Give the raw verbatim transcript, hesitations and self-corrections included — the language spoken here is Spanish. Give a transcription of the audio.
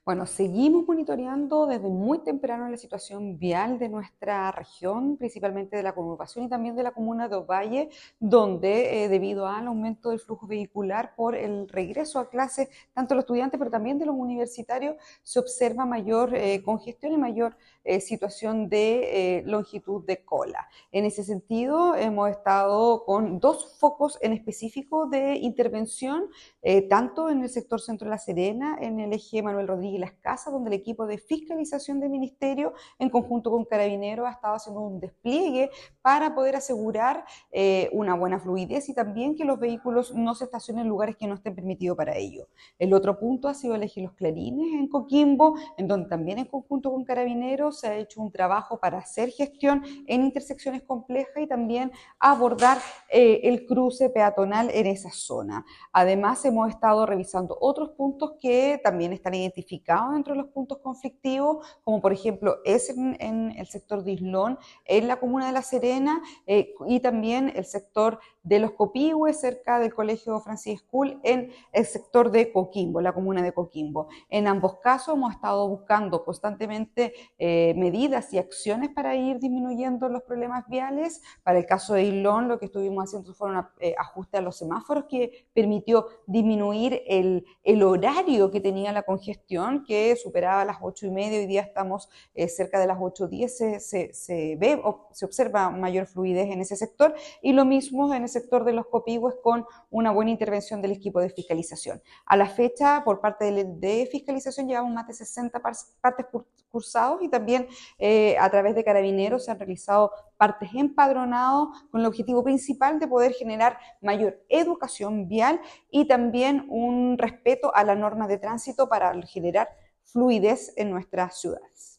Bueno, seguimos monitoreando desde muy temprano la situación vial de nuestra región, principalmente de la conurbación y también de la comuna de Ovalle, donde eh, debido al aumento del flujo vehicular por el regreso a clases, tanto de los estudiantes pero también de los universitarios, se observa mayor eh, congestión y mayor eh, situación de eh, longitud de cola. En ese sentido, hemos estado con dos focos en específico de intervención, eh, tanto en el sector centro de La Serena, en el eje Manuel Rodríguez y Las Casas, donde el equipo de fiscalización del ministerio, en conjunto con Carabineros, ha estado haciendo un despliegue para poder asegurar eh, una buena fluidez y también que los vehículos no se estacionen en lugares que no estén permitidos para ello. El otro punto ha sido el eje Los Clarines en Coquimbo, en donde también en conjunto con Carabineros se ha hecho un trabajo para hacer gestión en intersecciones complejas y también abordar eh, el cruce peatonal en esa zona. Además, hemos estado revisando otros puntos que también están identificados dentro de los puntos conflictivos, como por ejemplo es en, en el sector de Islón, en la comuna de La Serena, eh, y también el sector de Los Copihue, cerca del Colegio Francis School, en el sector de Coquimbo, la comuna de Coquimbo. En ambos casos hemos estado buscando constantemente eh, medidas y acciones para ir disminuyendo los problemas viales. Para el caso de Islón, lo que estuvimos haciendo fueron eh, ajustes a los semáforos que permitió disminuir el, el horario que tenía la congestión, que superaba las ocho y media. Hoy día estamos eh, cerca de las ocho diez, se, se, se ve o se observa mayor fluidez en ese sector, y lo mismo en el sector de Los Copihue con una buena intervención del equipo de fiscalización. A la fecha, por parte de, de fiscalización, llevamos más de sesenta partes cursados y también eh, a través de Carabineros se han realizado partes empadronados con el objetivo principal de poder generar mayor educación vial y también un respeto a la norma de tránsito para generar fluidez en nuestras ciudades.